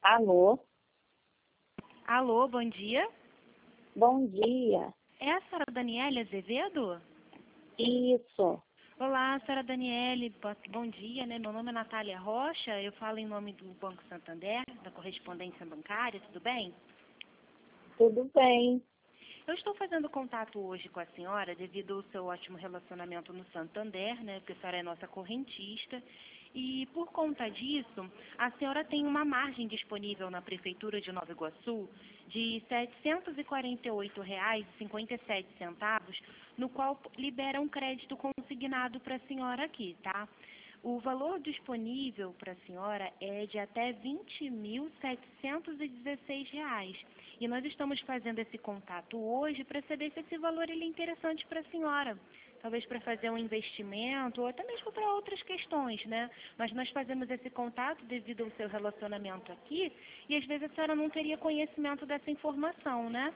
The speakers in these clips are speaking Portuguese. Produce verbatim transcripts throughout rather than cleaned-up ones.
Alô? Alô, bom dia. Bom dia. É a senhora Daniele Azevedo? Isso. Olá, senhora Daniele, bo- bom dia, né? Meu nome é Natália Rocha, eu falo em nome do Banco Santander, da correspondência bancária, tudo bem? Tudo bem. Eu estou fazendo contato hoje com a senhora devido ao seu ótimo relacionamento no Santander, né? Porque a senhora é nossa correntista. E por conta disso, a senhora tem uma margem disponível na Prefeitura de Nova Iguaçu de setecentos e quarenta e oito reais e cinquenta e sete centavos, no qual libera um crédito consignado para a senhora aqui, tá? O valor disponível para a senhora é de até vinte mil setecentos e dezesseis reais. E nós estamos fazendo esse contato hoje para saber se esse valor ele é interessante para a senhora. Talvez para fazer um investimento ou até mesmo para outras questões, né? Mas nós fazemos esse contato devido ao seu relacionamento aqui e às vezes a senhora não teria conhecimento dessa informação, né?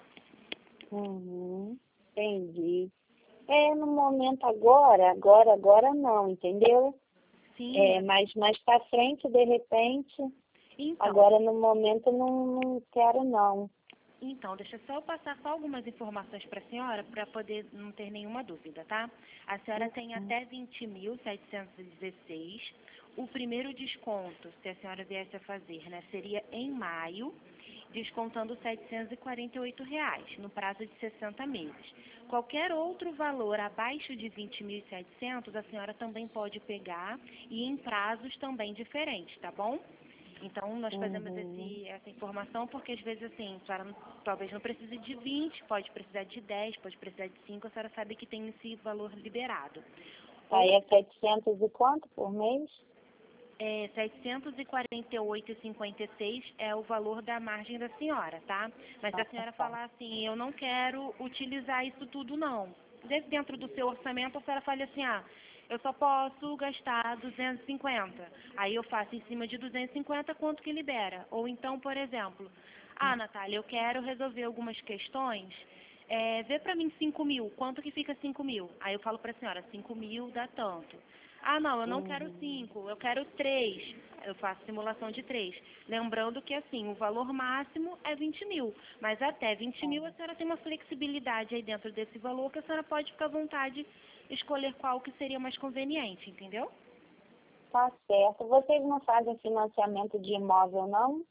Uhum. Entendi. É, no momento agora, agora, agora não, entendeu? Sim. É, mas mais para frente, de repente, Então, agora no momento não, não quero não. Então, deixa só eu passar só algumas informações para a senhora, para poder não ter nenhuma dúvida, tá? A senhora tem até vinte mil setecentos e dezesseis. O primeiro desconto, se a senhora viesse a fazer, né, seria em maio, descontando setecentos e quarenta e oito reais, no prazo de sessenta meses. Qualquer outro valor abaixo de vinte mil e setecentos, a senhora também pode pegar e em prazos também diferentes, tá bom? Então, nós fazemos Uhum. esse, essa informação porque, às vezes, assim, a senhora não- talvez não precise de vinte, pode precisar de dez, pode precisar de cinco, a senhora sabe que tem esse valor liberado. Aí é setecentos e quanto por mês? É, setecentos e quarenta e oito reais e cinquenta e seis é o valor da margem da senhora, tá? Mas se a Ah, senhora tá. falar assim, eu não quero utilizar isso tudo, não. Desde dentro do seu orçamento, a senhora fala assim, ah, eu só posso gastar duzentos e cinquenta. Aí eu faço em cima de duzentos e cinquenta quanto que libera. Ou então, por exemplo, ah, Natália, eu quero resolver algumas questões, é, vê pra mim cinco mil, quanto que fica cinco mil? Aí eu falo pra senhora, cinco mil dá tanto. Ah, não, eu não quero Uhum. cinco, eu quero três. Eu faço simulação de três. Lembrando que, assim, o valor máximo é vinte mil. Mas até vinte mil a senhora tem uma flexibilidade aí dentro desse valor que a senhora pode ficar à vontade de escolher qual que seria mais conveniente, entendeu? Tá certo. Vocês não fazem financiamento de imóvel, não?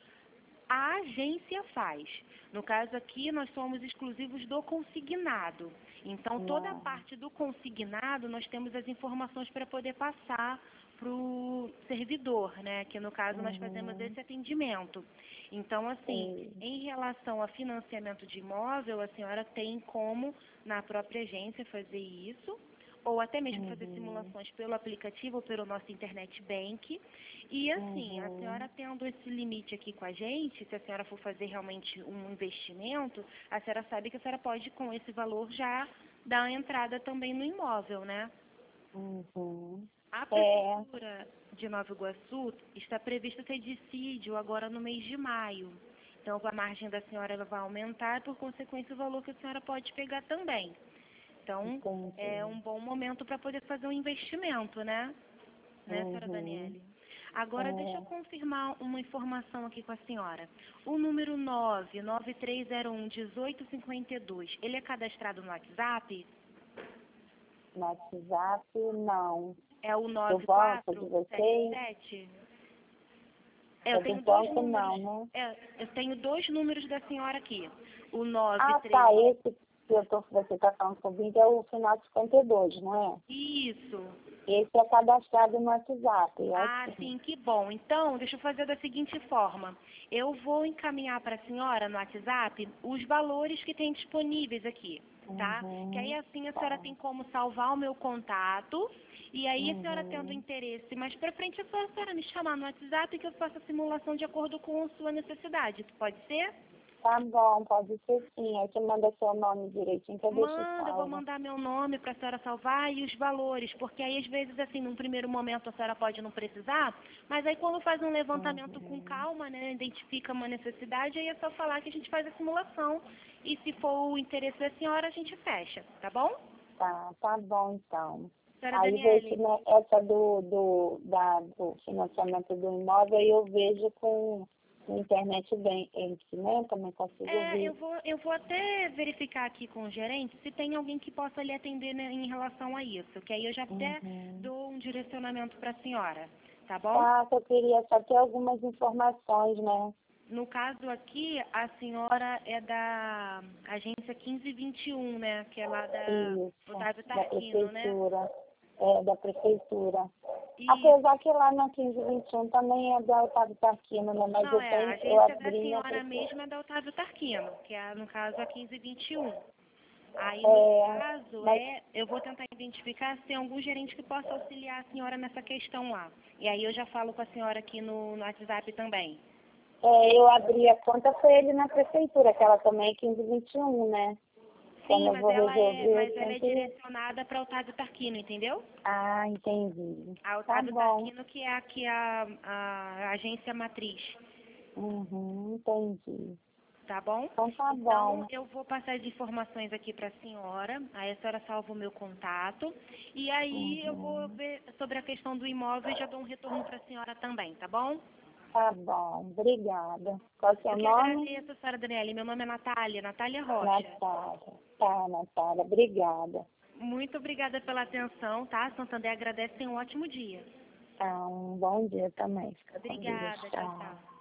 A agência faz. No caso aqui, nós somos exclusivos do consignado. Então, toda a Não. parte do consignado, nós temos as informações para poder passar para o servidor, né? Que no caso nós fazemos Uhum. esse atendimento. Então, assim, Sim. em relação a financiamento de imóvel, a senhora tem como, na própria agência, fazer isso, ou até mesmo fazer Uhum. simulações pelo aplicativo ou pelo nosso internet bank. E assim, a Uhum. senhora tendo esse limite aqui com a gente, se a senhora for fazer realmente um investimento, a senhora sabe que a senhora pode, com esse valor, já dar a entrada também no imóvel, né? Uhum. A É, Prefeitura de Nova Iguaçu está previsto ter dissídio agora no mês de maio. Então, a margem da senhora ela vai aumentar e, por consequência, o valor que a senhora pode pegar também. Então, é entendi. um bom momento para poder fazer um investimento, né? Né, senhora Uhum. Daniele? Agora, deixa eu É, confirmar uma informação aqui com a senhora. O número nove nove três zero um, um oito cinco dois, ele é cadastrado no WhatsApp? no WhatsApp, não. É o Do nove banco de quatro sete vocês? sete? É, eu É do tenho dois banco, números. não, né? É, eu tenho dois números da senhora aqui. O Ah, nove três. tá. Esse que eu tô, você está falando comigo é o final cinquenta e dois, não é? Isso. Esse é cadastrado no WhatsApp, é Ah, assim. sim, que bom. Então, deixa eu fazer da seguinte forma. Eu vou encaminhar para a senhora no WhatsApp os valores que tem disponíveis aqui, tá? Que aí Uhum. assim a senhora Tá. tem como salvar o meu contato. E aí, a senhora tendo Uhum. interesse mais para frente, é só a senhora me chamar no WhatsApp que eu faço a simulação de acordo com a sua necessidade. Pode ser? Tá bom, pode ser sim. Aí você manda seu nome direitinho que eu deixo Manda, eu vou salvo. mandar meu nome para a senhora salvar e os valores, porque aí às vezes assim, num primeiro momento a senhora pode não precisar, mas aí quando faz um levantamento com Uhum. calma, né, identifica uma necessidade, aí é só falar que a gente faz a simulação e se for o interesse da senhora, a gente fecha, tá bom? Tá, tá bom então. Senhora Aí esse, Daniele, né, essa do, do, da, do financiamento do imóvel aí eu vejo com, na internet bem esse, né? Também consigo É, ver. eu vou, eu vou até verificar aqui com o gerente se tem alguém que possa lhe atender, né, em relação a isso, que aí eu já até Uhum. dou um direcionamento para a senhora, tá bom? Tá, eu queria só ter algumas informações, né? No caso aqui, a senhora é da agência quinze vinte e um, né? Que é lá da Isso, Otávio da Tarquino, né? prefeitura. É, da prefeitura. E, Apesar que lá na quinze vinte e um também é da Otávio Tarquino, né? Mas não, eu é, a tenho, eu agência da abri na senhora prefeitura. mesma é da Otávio Tarquino, que é, no caso, a quinze vinte e um. Aí, no É, caso, mas é, eu vou tentar identificar se tem algum gerente que possa auxiliar a senhora nessa questão lá. E aí eu já falo com a senhora aqui no, no WhatsApp também. é, eu abri a conta foi ele na prefeitura, que ela também é quinze vinte e um, né? Quando Sim, eu mas vou ela é, resolver, eu mas ela é sempre... direcionada para Otávio Tarquino, entendeu? Ah, entendi. A Tá Otávio bom. Tarquino, que é aqui a, a agência matriz, Uhum, entendi. tá bom? Então tá Então, bom. eu vou passar as informações aqui para a senhora, aí a senhora salva o meu contato, e aí eu vou Uhum. ver sobre a questão do imóvel e já dou um retorno para a senhora também, tá bom? Tá bom, obrigada. Qual é o seu Eu que nome? agradeço, senhora Daniele. Meu nome é Natália, Natália Rocha. Natália. Tá, Natália, obrigada. Muito obrigada pela atenção, tá? Santander agradece, tenha um ótimo dia. Tá, um bom dia também. Fica com Deus. Obrigada, tchau, Tchau. tchau.